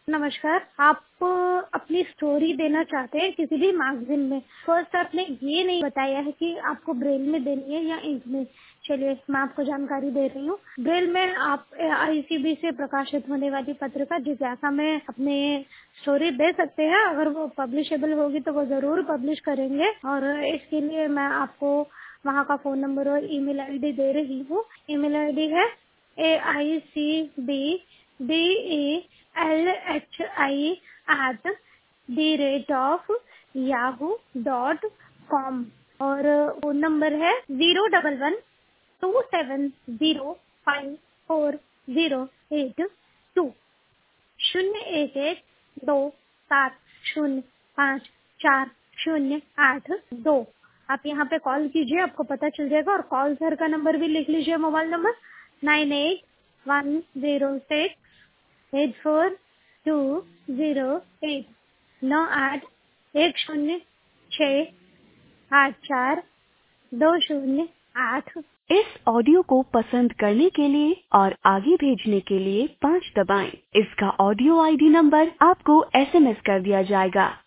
नमस्कार। आप अपनी स्टोरी देना चाहते हैं किसी भी मैगज़ीन में। फर्स्ट आपने ये नहीं बताया है कि आपको ब्रेल में देनी है या इंक में। चलिए मैं आपको जानकारी दे रही हूँ। ब्रेल में आप आईसीबी से प्रकाशित होने वाली पत्रिका जिज्ञासा में अपने स्टोरी दे सकते हैं। अगर वो पब्लिशेबल होगी तो वो ज़रूर पब्लिश करेंगे और इसके लिए मैं आपको वहाँ का फ़ोन नंबर और ईमेल आईडी दे रही हूँ। ईमेल आईडी है aicbdelhi@yahoo.com और फ़ोन नंबर है 01127054082 01127054082। आप यहाँ पे कॉल कीजिए, आपको पता चल जाएगा। और कॉल सर का नंबर भी लिख लीजिए, मोबाइल नंबर 9810684208 9810684208। इस ऑडियो को पसंद करने के लिए और आगे भेजने के लिए 5 दबाएं। इसका ऑडियो आईडी नंबर आपको एसएमएस कर दिया जाएगा।